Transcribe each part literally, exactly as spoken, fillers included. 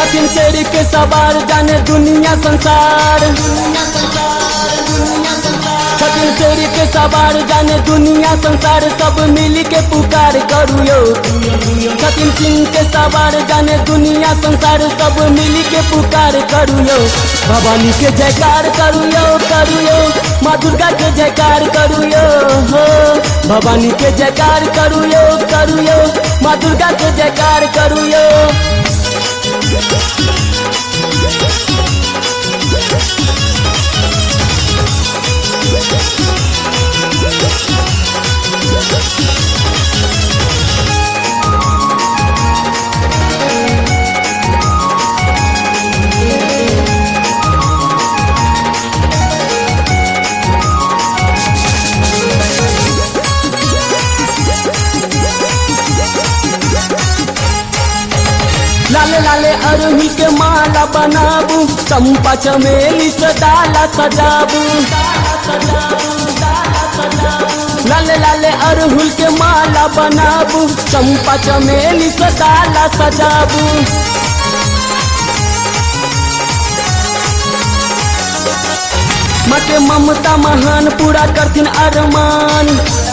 छथिन शेर के सवार जाने दुनिया संसार, छथिन शेर के सवार जाने दुनिया संसार, सब मिल के पुकार करू यो, छथिन सिंह के सवार जाने दुनिया संसार, सब मिल के पुकार करू यो। भवानी के जयकार करू यो, करू यो, माँ दुर्गा के जयकार करू यो हो, भवानी के जयकार करू यो, करू यो, माँ दुर्गा के जयकार करू यो। लाले लाले अरहुल के माला बनाबू, चंपा चमेली से डाला सजाबू, लाले लाले अरहुल के माला बनाबू, चंपा चमेली से डाला सजाबू। माँ के ममता महान पूरा करथिन अरमान,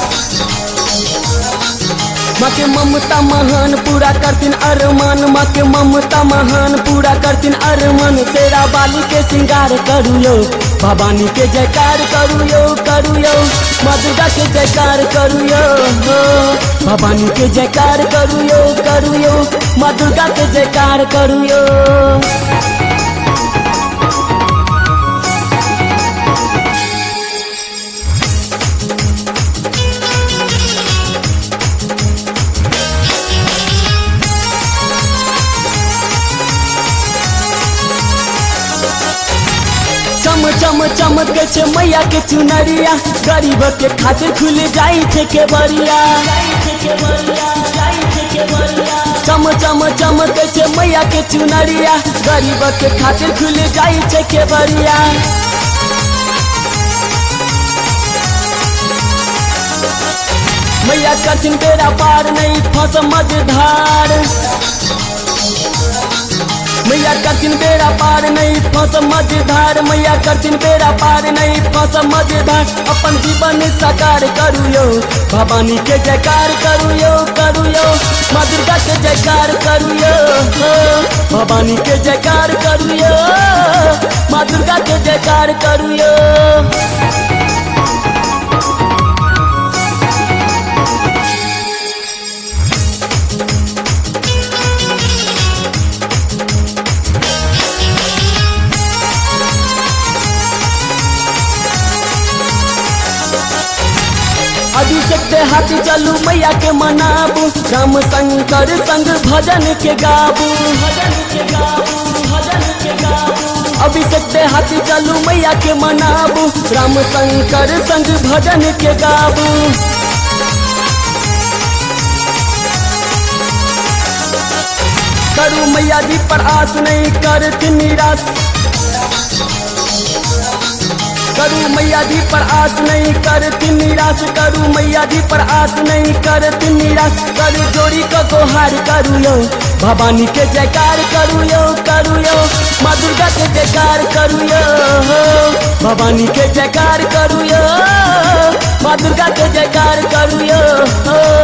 माँ के ममता महान पूरा करथिन अरमान, माँ के ममता महान पूरा करथिन अरमान। तेरा बाली के श्रृंगार करू यो, भवानी के जयकार करू यो, करू यो, माँ दुर्गा के जयकार करू यो हो, भवानी के जयकार करू यो, करू यो, माँ दुर्गा के जयकार करू यो। चम चम चमके छे मैया के चुनरिया, गरीब के खातिर खुल जाई छे केवरिया, चम चम चमके छे मैया के चुनरिया, गरीब के खातिर खुल जाई छे केवरिया। मैया कठिन बेड़ा पार नहीं फंस मझधार, मैया कठिन बेड़ा पार नहीं फंस मझधार, मैया कठिन बेड़ा पार नहीं फंस मझधार। अपन जीवन साकार करू यो, भवानी के जयकार करू यो, करू यो, माँ दुर्गा के जयकार करू यो हो, भवानी के जयकार करू यो, माँ दुर्गा के जयकार करू यो। अभिषेक से हाथी चलू मैया के मनाबू, राम शंकर संग भजन के गाबू, भजन के गाबू, भजन के गाबू। अभिषेक से हाथी चलू मैया के मनाबू, राम शंकर संग भजन के गाबू। करू मैया जी पर आस नहीं करती निराश, करू मैया जी पर आस नहीं करती निराश, करू मैया जी पर आस नहीं करती निराश। कर जोड़ी का गुहार करू यो, भवानी के जयकार करू यो, करू यो, माँ दुर्गा के जयकार करू यो हो, भवानी के जयकार करू यो, माँ दुर्गा के जयकार करू यो हो।